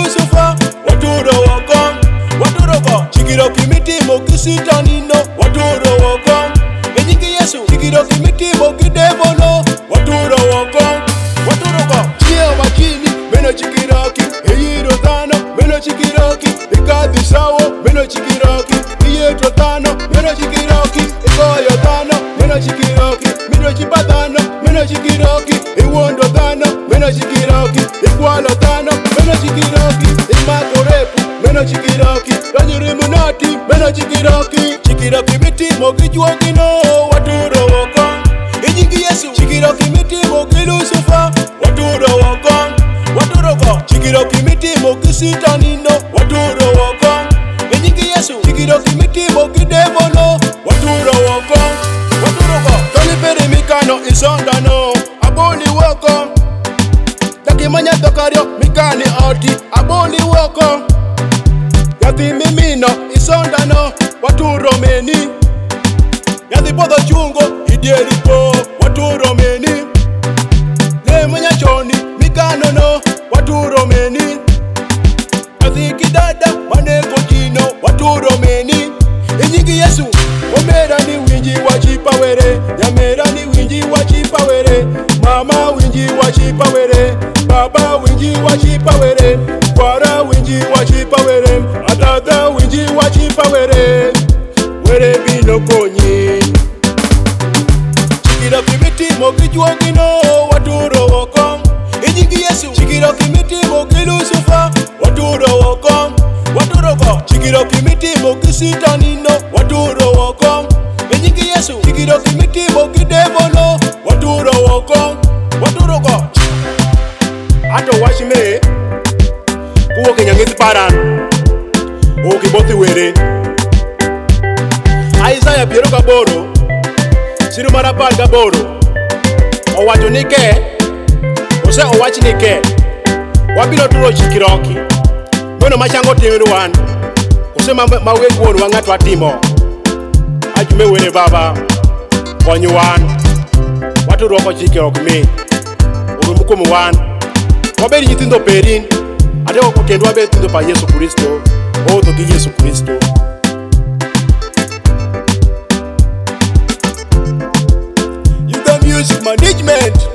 Lucifer, waturo woko, waturo go. Chikiro kimitimo kisitanino, waturo woko. Enyingi Yesu, chikiro kimitimo kidevono, waturo woko, waturo go. Chia wachini, meno chikiroki, eyiro thano, meno chikiroki, ikadhi sawo, meno chikiroki, iyetro thano, meno chikiroki, ikoyo thano, meno chikiroki, meno chipathano, meno chikiroki, iwondo thano, meno chikiroki, ikwalo thano, meno chikiroki, imako repu, meno chikiroki, ranyurimunati, meno chikiroki. Chikiroki mitimo kijuogino, waturo woko. Enyingi Yesu, chikiroki mitimo kilucifer, waturo woko, waturo go. Chikiroki mitimo kisitanino, waturo woko. Enyingi Yesu, chikiroki mitimo kidevono, waturo woko, waturo go. Toni pere mikano isondano, aboli woko. Daki manya tokario mikani oti, aboli woko. Yathi mimino isondano, waturo meni. Yathi podho chungo, idieriko, waturo meni. Le manya choni, mikano no, waturo meni. Yathi kidada, maneko jino, waturo meni. Enyingi Yesu, omera ni winji wachipawere. Nyamera ni winji wachipawere. Mama winji wachipawere. Baba winji wachipawere. Kwara winji wachipawere. Adada winji wachipawere. Were bino konyi. Chikiroki mitimo kijuogino, waturo woko. Enyingi Yesu, chikiroki mitimo kilucifer, waturo woko, waturo go. Chikiroki mitimo kisitanino, waturo woko. Enyingi Yesu, chikiroki mitimo kidevono, waturo woko, waturo go. Ato wachme kuwuok e nyang'ith paran okibothi were. Isaiah 48 siro mar 18 owacho ni ke, ose owach ni ke, wabiro turo chikiroki mono machango timru wan, ose maweg wuonwa ng'at watimo. Ajume were Baba, kony wan, waturo ko chikiroki mi orum kuom wan. Wabed nyithindo perin, ateko kendo wabed nyithindo pa Yesu Kristo, oodho gi Yesu Kristo. Youth Music Management.